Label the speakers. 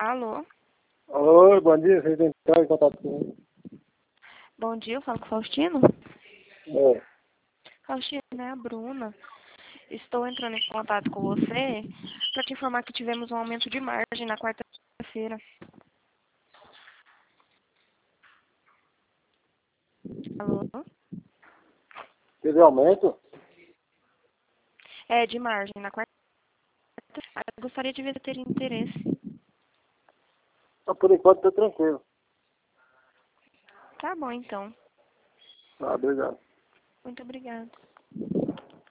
Speaker 1: Alô?
Speaker 2: Oi, bom dia, vocês entraram em contato comigo?
Speaker 1: Bom dia, eu falo com o Faustino.
Speaker 2: É.
Speaker 1: Faustino, é a Bruna. Estou entrando em contato com você para te informar que tivemos um aumento de margem na quarta-feira. Alô?
Speaker 2: Teve aumento?
Speaker 1: É, de margem na quarta-feira. Eu gostaria de ver se teria interesse.
Speaker 2: Mas por enquanto tá tranquilo.
Speaker 1: Tá bom, então.
Speaker 2: Ah, obrigado.
Speaker 1: Muito obrigada.